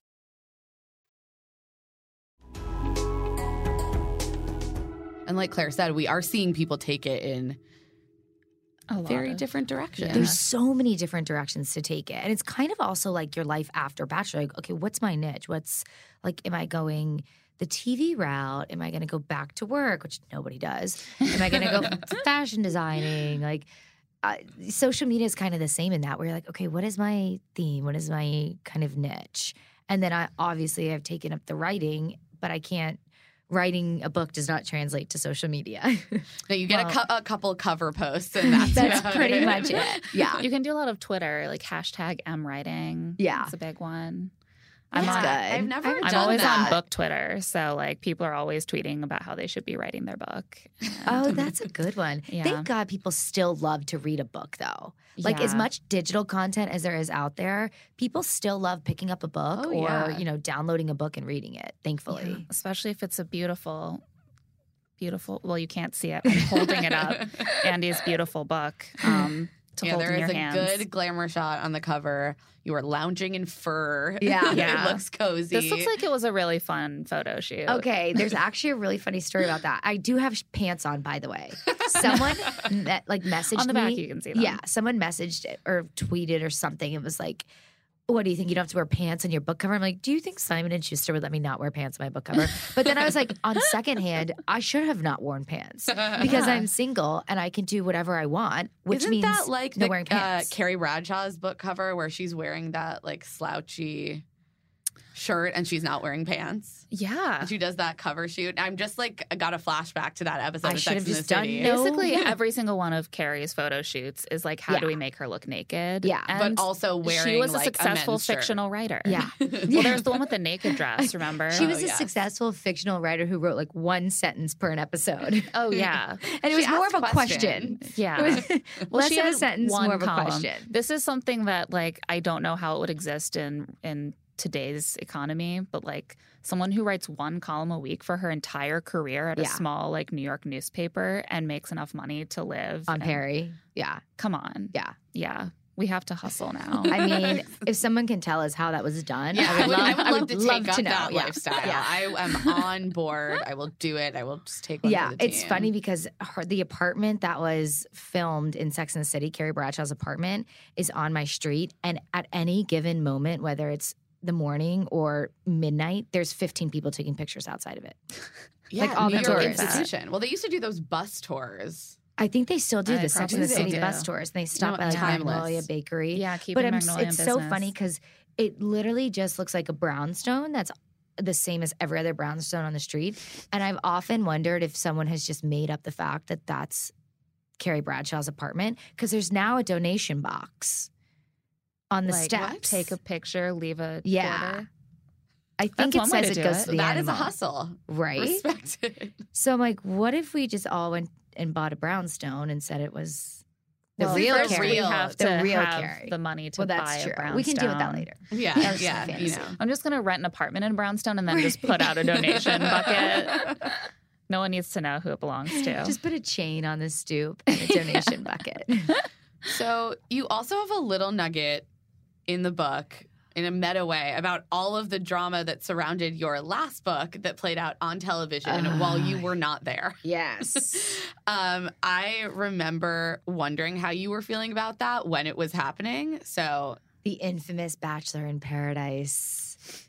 And like Claire said, we are seeing people take it in A lot very of- different directions. There's so many different directions to take it. And it's kind of also like your life after Bachelor. Like, okay, what's my niche? What's like, am I going the T V route? Am I going to go back to work, which nobody does? Am I going to go fashion designing? Like, uh, social media is kind of the same in that where you're like, okay, what is my theme? What is my kind of niche? And then I obviously have taken up the writing, but I can't. Writing a book does not translate to social media. No, you get Well- a, cu- a couple cover posts, and that's, That's about pretty it. much it. Yeah. You can do a lot of Twitter, like hashtag M writing. Yeah. It's a big one. That's I'm on, good. I've never I'm I'm done always that. on book Twitter. So like people are always tweeting about how they should be writing their book. Oh, that's a good one. Yeah. Thank God people still love to read a book, though. Like, as Yeah. much digital content as there is out there, people still love picking up a book Oh, or, yeah. you know, downloading a book and reading it, thankfully. Yeah, especially if it's a beautiful, beautiful. Well, you can't see it. I'm holding it up. Andy's beautiful book um, to Yeah, hold there in is your a hands. good glamour shot on the cover. You are lounging in fur. Yeah. Yeah. It looks cozy. This looks like it was a really fun photo shoot. Okay, there's actually a really funny story about that. I do have sh- pants on, by the way. Someone me- like messaged On the me. back, you can see them. Yeah, someone messaged it or tweeted or something. It was like, what do you think? You don't have to wear pants on your book cover? I'm like, do you think Simon and Schuster would let me not wear pants on my book cover? But then I was like, on second hand, I should have not worn pants because I'm single and I can do whatever I want, which Isn't means that like no the, wearing uh, pants. Carrie Bradshaw's book cover where she's wearing that like slouchy shirt and she's not wearing pants. Yeah. And she does that cover shoot. I'm just like, I got a flashback to that episode I of should Sex have and the just done City. no- Basically, Yeah. every single one of Carrie's photo shoots is like, how Yeah. do we make her look naked? Yeah. And But also wearing she was a like, successful a men's shirt. fictional writer. Yeah. Well, there's the one with the naked dress, remember? She was Oh, a yes. successful fictional writer who wrote like one sentence per an episode. Oh, yeah. And it was She more of a asked question. questions. Yeah. It was Well, less she of a had sentence, one more of a column. question. This is something that, like, I don't know how it would exist in in today's economy, but like someone who writes one column a week for her entire career at a Yeah. small like New York newspaper and makes enough money to live On and- Perry. Yeah. Come on. Yeah. Yeah. We have to hustle now. I mean, if someone can tell us how that was done, Yeah, I would love, I would I love would to love take to up know. that Yeah. lifestyle. Yeah. I am on board. I will do it. I will just take one Yeah, for the it's team. funny because her, the apartment that was filmed in Sex and the City, Carrie Bradshaw's apartment, is on my street. And at any given moment, whether it's the morning or midnight, there's fifteen people taking pictures outside of it. Yeah, like all New the York tourists. institution. Well, they used to do those bus tours. I think they still do I the Sex and the probably City do. bus tours. And they stop know, by like timeless. Magnolia Bakery. Yeah, keeping but I'm, Magnolia it's in so business. funny because it literally just looks like a brownstone that's the same as every other brownstone on the street. And I've often wondered if someone has just made up the fact that that's Carrie Bradshaw's apartment because there's now a donation box on the Like, steps. Take a picture, leave a Yeah. quarter. I think That's it one way says to it do goes it. to the That is a animal. hustle. Right? Respect it. So I'm like, what if we just all went and bought a brownstone and said it was the Well, real first Carrie? we have the to real have Carrie. the money to Well, buy that's a true. brownstone. We can deal with that later. Yeah, That's yeah, just you fantasy. know. I'm just going to rent an apartment in Brownstone and then just put out a donation bucket. No one needs to know who it belongs to. Just put a chain on the stoop and a donation bucket. So you also have a little nugget in the book in a meta way about all of the drama that surrounded your last book that played out on television Uh, while you were not there. Yes. Um, I remember wondering how you were feeling about that when it was happening. So The infamous Bachelor in Paradise.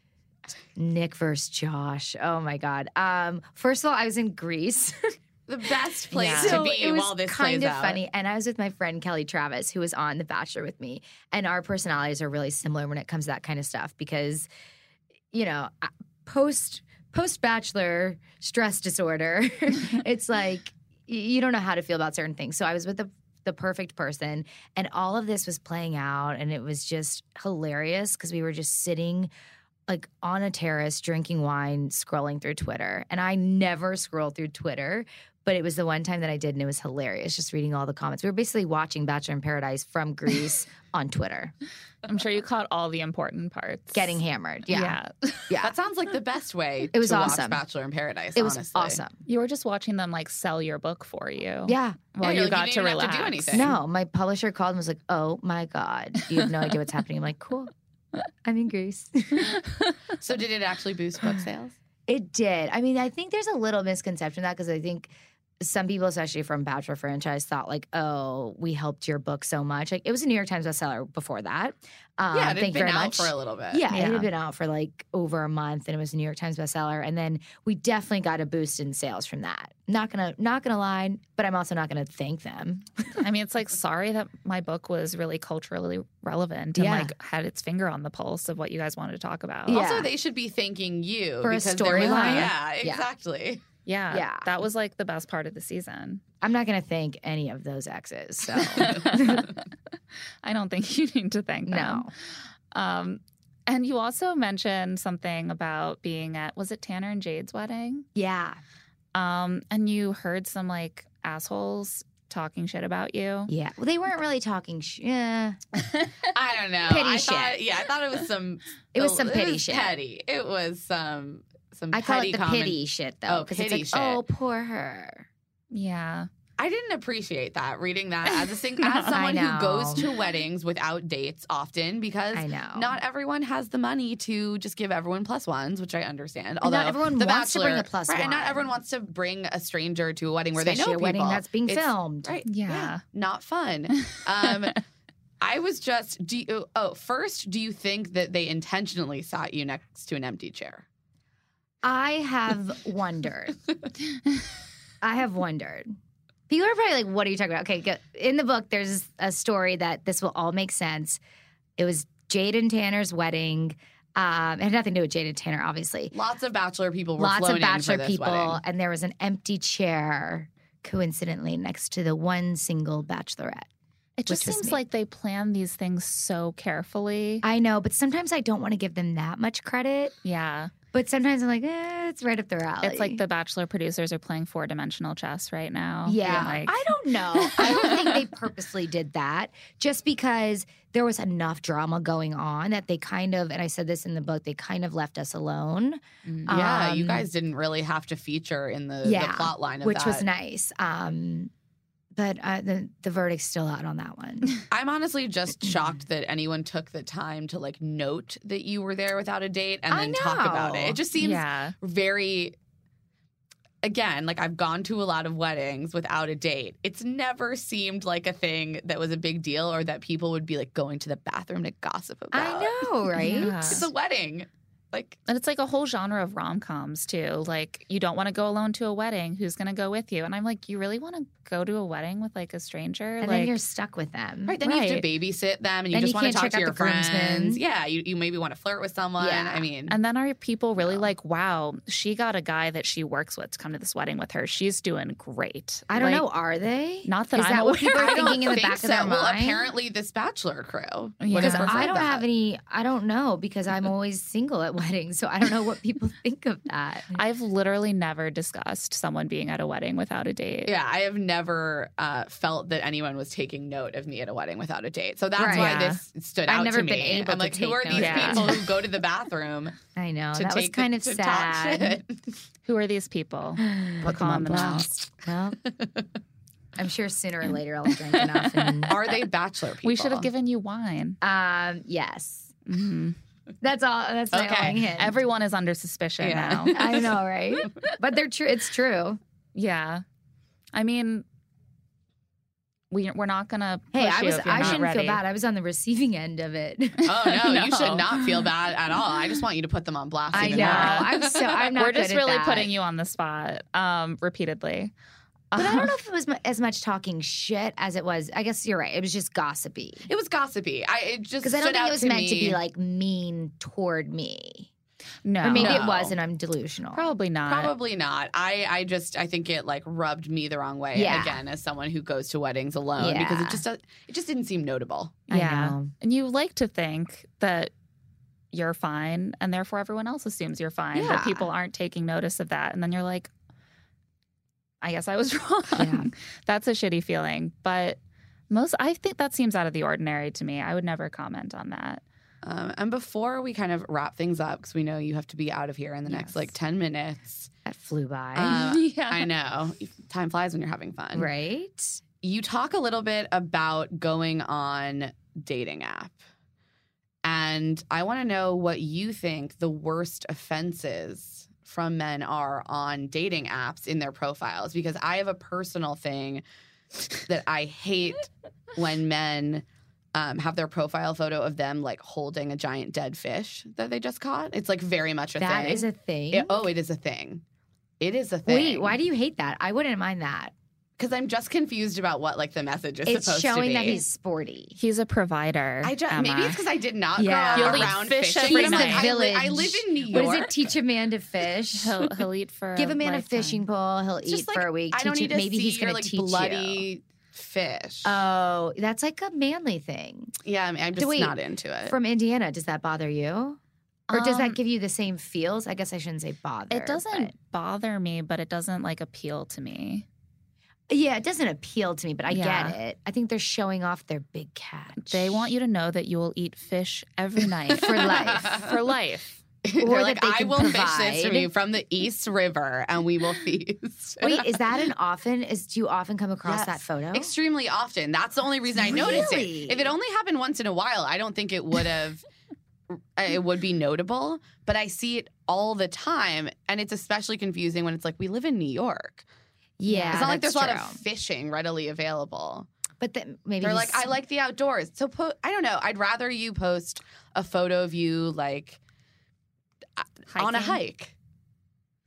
Nick versus Josh. Oh my God. Um, first of all, I was in Greece. the best place Yeah. to So be it was while this kind plays of out. funny. And I was with my friend Kelly Travis, who was on The Bachelor with me. And our personalities are really similar when it comes to that kind of stuff because, you know, post post Bachelor stress disorder, it's like y- you don't know how to feel about certain things. So I was with the the perfect person, and all of this was playing out, and it was just hilarious because we were just sitting like on a terrace drinking wine, scrolling through Twitter. And I never scroll through Twitter, but it was the one time that I did, and it was hilarious just reading all the comments. We were basically watching Bachelor in Paradise from Greece on Twitter, I'm sure you caught all the important parts. getting hammered. Yeah. Yeah. Yeah. That sounds like the best way It was to watch awesome. Bachelor in Paradise, It was honestly. awesome. You were just watching them like sell your book for you. Yeah. While Yeah, you like, got you to didn't even have relax. to do anything. No, my publisher called and was like, oh my God, you have no idea what's happening. I'm like, cool. I'm in Greece. So did it actually boost book sales? It did. I mean, I think there's a little misconception of that because I think some people, especially from Bachelor franchise, thought like, "Oh, we helped your book so much." Like it was a New York Times bestseller before that. Um, Yeah, it had thank you been very out much. for a little bit. Yeah, it Yeah. had been out for like over a month, and it was a New York Times bestseller. And then we definitely got a boost in sales from that. Not gonna, not gonna lie, but I'm also not gonna thank them. I mean, it's like, sorry that my book was really culturally relevant and Yeah. like had its finger on the pulse of what you guys wanted to talk about. Yeah. Also, they should be thanking you For a because there was- storyline. Yeah, Yeah. exactly. Yeah. Yeah. That was like the best part of the season. I'm not gonna thank any of those exes. So I don't think you need to thank them. no, Um, and you also mentioned something about being at, was it Tanner and Jade's wedding? yeah, Um, and you heard some like assholes talking shit about you. yeah. Well, they weren't really talking. Sh- yeah. I don't know. Petty I shit. Thought, yeah, I thought it was some. It was some petty was shit. Petty. It was some some. I call petty it the comment- pity shit though, Oh, because it's pity like, shit. oh, poor her. Yeah. I didn't appreciate that reading that as a sing- as I someone who know. goes to weddings without dates often because I know. not everyone has the money to just give everyone plus ones, which I understand. And Although not everyone the wants to Bachelor, bring a plus right, and not one. everyone wants to bring a stranger to a wedding where Especially they know a wedding people. that's being It's- filmed. Right? Yeah. not fun. Um, I was just. Do you, oh, first, do you think that they intentionally sat you next to an empty chair? I have wondered. I have wondered. People are probably like, what are you talking about? Okay, go. In the book, there's a story that this will all make sense. It was Jade and Tanner's wedding. Um, it had nothing to do with Jada Tanner, obviously. Lots of Bachelor people were Lots flown of Bachelor in for this people, wedding. and there was an empty chair, coincidentally, next to the one single Bachelorette. It just which was seems me. like they plan these things so carefully. I know, but sometimes I don't want to give them that much credit. Yeah. But sometimes I'm like, eh, it's right up their alley. It's like the Bachelor producers are playing four-dimensional chess right now. Yeah. Like, I don't know. I don't think they purposely did that just because there was enough drama going on that they kind of, and I said this in the book, they kind of left us alone. Yeah, you Um, guys didn't really have to feature in the, yeah, the plot line of which that. was nice. Um, but uh, the, the verdict's still out on that one. I'm honestly just shocked that anyone took the time to like note that you were there without a date and I then talk about it. know. It just seems yeah. very, again, like I've gone to a lot of weddings without a date. It's never seemed like a thing that was a big deal or that people would be like going to the bathroom to gossip about. I know, right? Yeah. It's a wedding. Like, And it's like a whole genre of rom-coms too. Like, you don't want to go alone to a wedding. Who's going to go with you? And I'm like, you really want to go to a wedding with like a stranger? And like, then you're stuck with them. right, then you have Right. to babysit them and you Then just you want to can't talk check to out your the groomsmen. friends. Yeah, you, you maybe want to flirt with someone. Yeah. I mean, And then are people really like, wow, she got a guy that she works with to come to this wedding with her. She's doing great. I don't Like, know. Are they? Not that Is I'm that what aware people are of. thinking in the think back so. of their Well, mind? apparently this Bachelor crew. Yeah. would Because have I preferred don't that. have any, I don't know because I'm always single at weddings. So I don't know what people think of that. I've literally never discussed someone being at a wedding without a date. Yeah, I have never uh, felt that anyone was taking note of me at a wedding without a date. So that's Right. why Yeah. this stood I've out never to me. been able I'm to like, who take are note these of that. people who go to the bathroom I know. to That take was kind the, of to sad. talk shit? Who are these people? We'll call them out. Well, I'm sure sooner or later I'll drink enough. And, Are they Bachelor people? We should have given you wine. um, yes. Mhm. That's all. That's my Okay. only hint. Everyone is under suspicion Yeah. now. I know, right? But they're true. It's true. Yeah. I mean, we, we're not going to push Hey, I you was. if you're I not shouldn't ready. feel bad. I was on the receiving end of it. Oh no, you No. should not feel bad at all. I just want you to put them on blast. I even know. more. I'm so. I'm not. We're just good at really that. putting you on the spot um, repeatedly. But I don't know if it was mu- as much talking shit as it was. I guess you're right. It was just gossipy. It was gossipy. I it just Because I don't stood think out it was to meant me. to be like mean toward me. No. Or maybe No. it was, and I'm delusional. Probably not. Probably not. I, I just I think it like rubbed me the wrong way Yeah. again as someone who goes to weddings alone because Yeah. it just does- it just didn't seem notable. I Yeah. know. And you like to think that you're fine and therefore everyone else assumes you're fine. Yeah. That people aren't taking notice of that. And then you're like, I guess I was wrong. Yeah. That's a shitty feeling. But most, I think that seems out of the ordinary to me. I would never comment on that. Um, and before we kind of wrap things up, because we know you have to be out of here in the Yes. next like ten minutes. That flew by. Uh, Yeah. I know. Time flies when you're having fun. right? You talk a little bit about going on dating app. And I want to know what you think the worst offenses from men are on dating apps in their profiles. Because I have a personal thing that I hate when men um, have their profile photo of them like holding a giant dead fish that they just caught. It's like very much a That thing. is a thing. It- oh, it is a thing. It is a thing. Wait, why do you hate that? I wouldn't mind that. Because I'm just confused about what like the message is It's supposed to be. showing that he's sporty. He's a provider. I just maybe Emma. it's because I did not Yeah. grow up He'll eat around fish fishing. every but I'm night. like, I, li- Village. I live in New York. What does it teach a man to fish? He'll, he'll eat for Give a man lifetime. a fishing pole. He'll It's eat just like, for a week. I don't Teach need him- to maybe see he's your going like to teach bloody you. fish. Oh, that's like a manly thing. yeah, I mean, I'm just wait, not into it. From Indiana, does that bother you? Or does Um, that give you the same feels? I guess I shouldn't say bother. It doesn't but- bother me, but it doesn't like appeal to me. Yeah, it doesn't appeal to me, but I Yeah. get it. I think they're showing off their big catch. They want you to know that you will eat fish every night For life. For life. They're or like, that they I can will fish this from provide- you from the East River, and we will feast. Wait, is that an often? Is do you often come across Yes. that photo? Extremely often. That's the only reason I noticed Really? it. If it only happened once in a while, I don't think it would have. It would be notable, but I see it all the time, and it's especially confusing when it's like we live in New York. Yeah, It's not like there's that's a lot of true. fishing readily available. But then maybe They're he's- like, I like the outdoors. So po- I don't know. I'd rather you post a photo of you like on a Hiking? hike.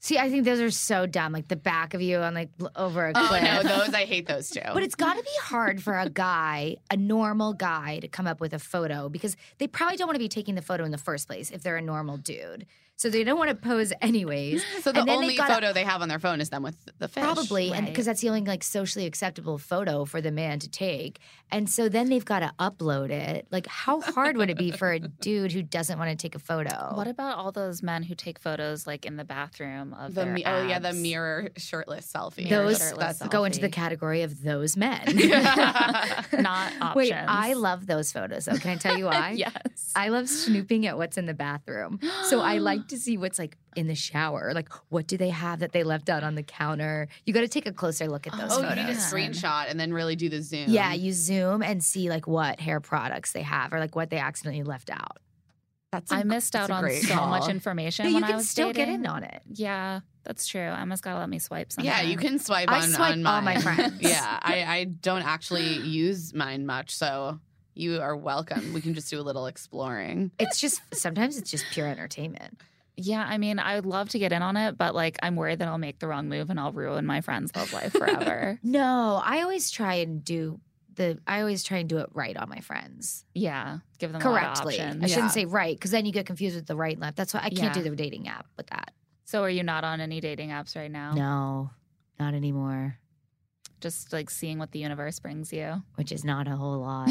See, I think those are so dumb. Like the back of you on like l- over a cliff. Oh, no, those, I hate those too. But it's got to be hard for a guy, a normal guy, to come up with a photo because they probably don't want to be taking the photo in the first place if they're a normal dude. So they don't want to pose anyways. So the And then only they've gotta- photo they have on their phone is them with the fish. Probably, and Right. because that's the only like socially acceptable photo for the man to take. And so then they've got to upload it. Like, how hard would it be for a dude who doesn't want to take a photo? What about all those men who take photos like in the bathroom of The their mi- oh, yeah, the abs? mirror shirtless selfie. Mirror Those shirtless That's go into the selfie. category of those men. Not options. Wait, I love those photos. though. Can I tell you why? Yes. I love snooping at what's in the bathroom. So I like to see what's like in the shower. Like, what do they have that they left out on the counter? You got to take a closer look at those Oh, photos. you need a screenshot and then really do the zoom. Yeah, you zoom and see like what hair products they have or like what they accidentally left out. That's a- I missed that's out a on great so call. much information But when you I can was still get dating. in on it. Yeah, that's true. Emma's got to let me swipe sometime. Yeah, you can swipe I on, swipe on all mine. my friends. Yeah, I, I don't actually use mine much, so you are welcome. We can just do a little exploring. It's just sometimes it's just pure entertainment. Yeah, I mean, I would love to get in on it, but like, I'm worried that I'll make the wrong move and I'll ruin my friend's love life forever. No, I always try and do the I always try and do it right on my friends. Yeah, give them a lot of Correctly. options. I Yeah. shouldn't say right because then you get confused with the right and left. That's why I can't Yeah. do the dating app with that. So, are you not on any dating apps right now? No, not anymore, Just like seeing what the universe brings you. which is not a whole lot.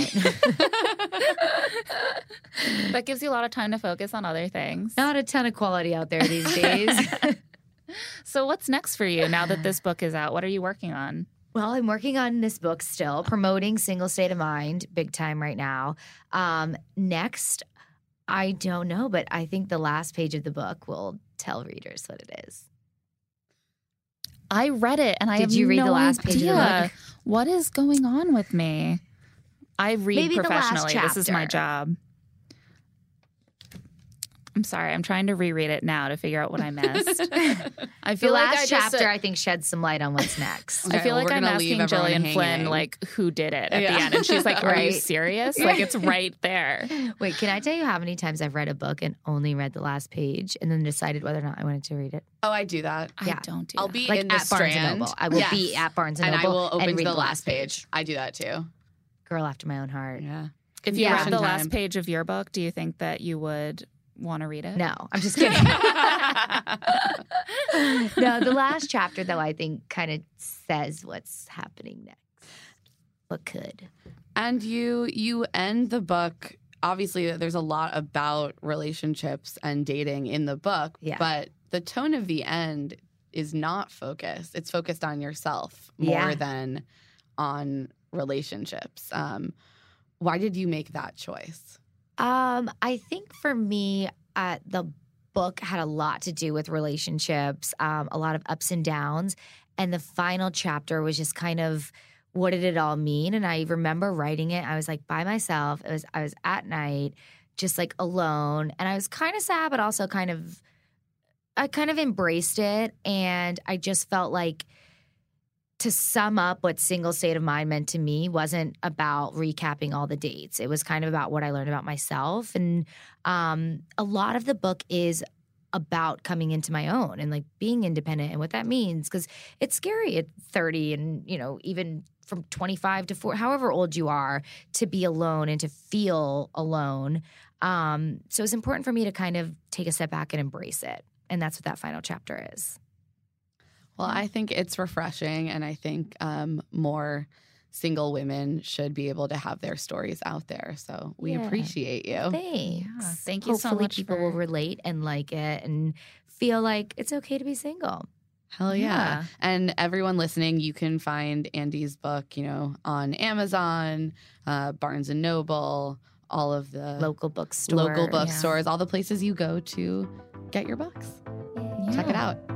That gives you a lot of time to focus on other things. Not a ton of quality out there these days. So, what's next for you now that this book is out? What are you working on? Well, I'm working on this book still, promoting Single State of Mind big time right now. Um, next, I don't know, but I think the last page of the book will tell readers what it is. I read it and I Did have you read no the last page of the idea. book? What is going on with me? I read Maybe the last professionally. This is my chapter. job. I'm sorry. I'm trying to reread it now to figure out what I missed. I The feel like last I just, chapter, I think, sheds some light on what's next. Okay, I feel well, like we're I'm gonna leave asking everyone Gillian Flynn, hanging. like, who did it at Yeah. the end. And she's like, are you Right. serious? Like, it's right there. Wait, can I tell you how many times I've read a book and only read the last page and then decided whether or not I wanted to read it? Oh, I do that. I Yeah. don't do I'll that. be Like in the at Barnes and Strand. Noble. I will Yes. be at Barnes and And I Noble will open and to read the last page. I do that too. Girl after my own heart. Yeah. If you Yeah. read the Time. last page of your book, do you think that you would want to read it? No, I'm just kidding. No, the last chapter, though, I think kind of says what's happening next. What could. And you you end the book. Obviously, there's a lot about relationships and dating in the book, Yeah. but the tone of the end is not focused. It's focused on yourself more Yeah. than on relationships. Um, why did you make that choice? Um, I think for me, uh, the book had a lot to do with relationships, um, a lot of ups and downs. And the final chapter was just kind of what did it all mean? And I remember writing it. I was like by myself. It was I was at night, just like alone. And I was kind of sad, but also kind of I kind of embraced it. And I just felt like to sum up what Single State of Mind meant to me wasn't about recapping all the dates. It was kind of about what I learned about myself. And um, a lot of the book is about coming into my own and like being independent and what that means. Because it's scary at thirty and, you know, even from twenty-five to forty, however old you are, to be alone and to feel alone. Um, so it's important for me to kind of take a step back and embrace it. And that's what that final chapter is. Well, I think it's refreshing, and I think um, more single women should be able to have their stories out there. So we Yeah. appreciate you. Thanks. Yeah, thank you so Hopefully much people for- will relate and like it and feel like it's okay to be single. Hell yeah. Yeah. And everyone listening, you can find Andy's book, you know, on Amazon, uh, Barnes and Noble, all of the Local bookstore. local Yeah. bookstores, all the places you go to get your books. Check it out.